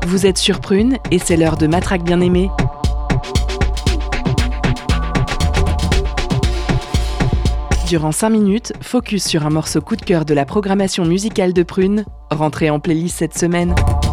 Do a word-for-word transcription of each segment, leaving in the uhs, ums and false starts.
Vous êtes sur Prune et c'est l'heure de Matraque Bien-Aimée. Durant cinq minutes, focus sur un morceau coup de cœur de la programmation musicale de Prune, rentré en playlist cette semaine.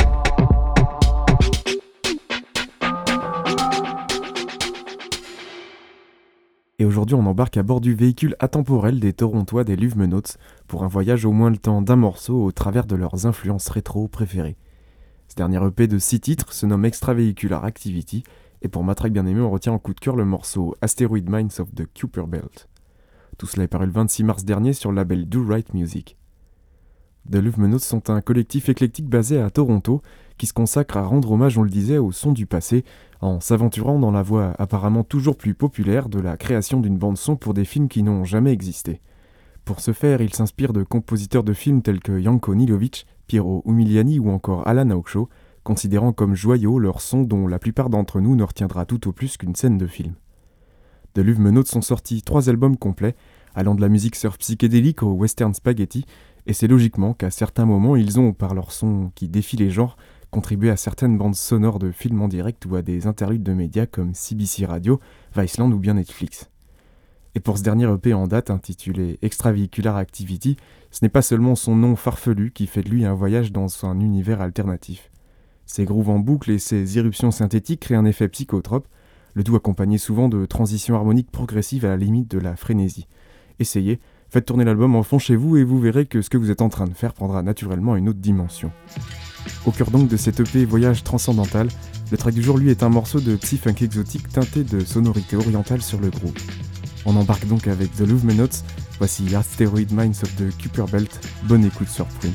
Et aujourd'hui, on embarque à bord du véhicule atemporel des Torontois des Luv-Menauds pour un voyage au moins le temps d'un morceau au travers de leurs influences rétro préférées. Ce dernier E P de six titres se nomme Extravehicular Activity, et pour Matraque Bien-Aimée, on retient en coup de cœur le morceau Asteroid Mines of the Kuiper Belt. Tout cela est paru le vingt-six mars dernier sur le label Do Right Music. The Luv-Menauds sont un collectif éclectique basé à Toronto qui se consacre à rendre hommage, on le disait, au son du passé, en s'aventurant dans la voie apparemment toujours plus populaire de la création d'une bande-son pour des films qui n'ont jamais existé. Pour ce faire, il s'inspire de compositeurs de films tels que Janko Nilovic, Piero Umiliani ou encore Alan Hawkshaw, considérant comme joyaux leur son dont la plupart d'entre nous ne retiendra tout au plus qu'une scène de film. The Luv-Menauds sont sortis trois albums complets, allant de la musique surf psychédélique au western spaghetti, et c'est logiquement qu'à certains moments, ils ont, par leur son qui défie les genres, contribué à certaines bandes sonores de films en direct ou à des interludes de médias comme C B C Radio, Viceland ou bien Netflix. Et pour ce dernier E P en date, intitulé Extravehicular Activity, ce n'est pas seulement son nom farfelu qui fait de lui un voyage dans un univers alternatif. Ses grooves en boucle et ses irruptions synthétiques créent un effet psychotrope, le tout accompagné souvent de transitions harmoniques progressives à la limite de la frénésie. Essayez, faites tourner l'album en fond chez vous et vous verrez que ce que vous êtes en train de faire prendra naturellement une autre dimension. Au cœur donc de cet E P Voyage transcendantal, le track du jour lui est un morceau de psy-funk exotique teinté de sonorités orientales sur le groove. On embarque donc avec The Luv-Menauds, voici Asteroid Mines of the Kuiper Belt, bonne écoute sur Prune.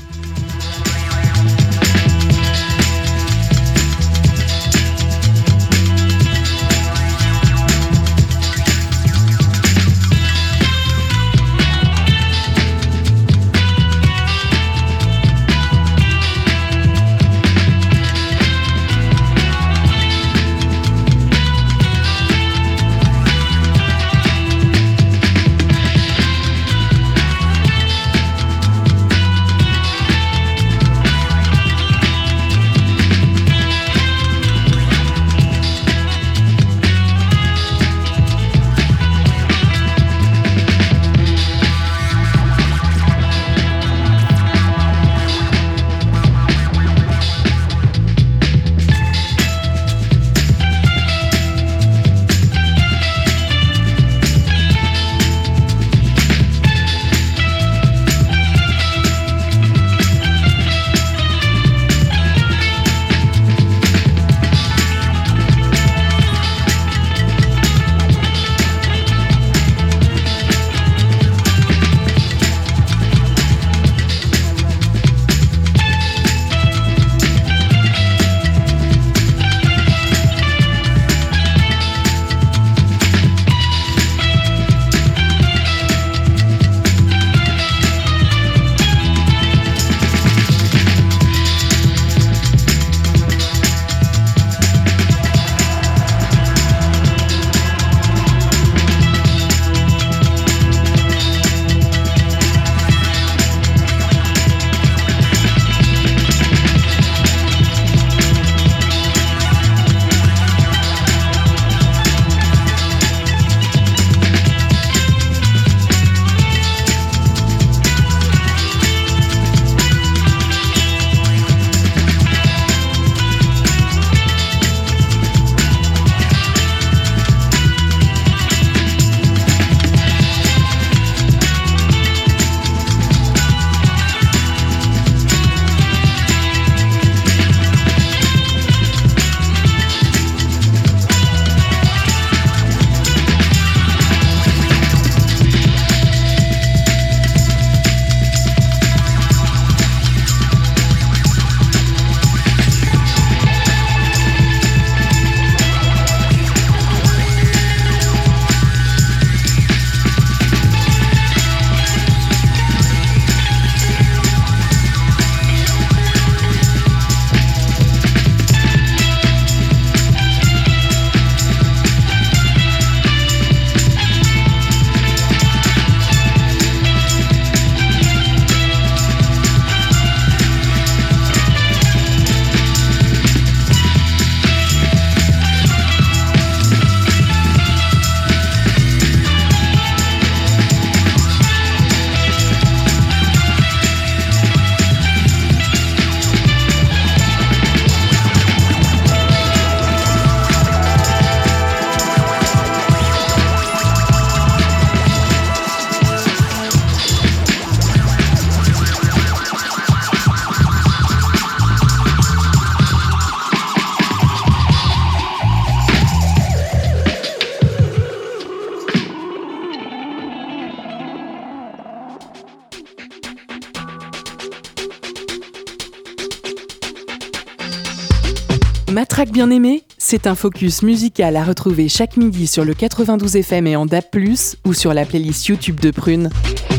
Matraque bien aimée, c'est un focus musical à retrouver chaque midi sur le quatre-vingt-douze F M et en D A B plus, ou sur la playlist YouTube de Prune.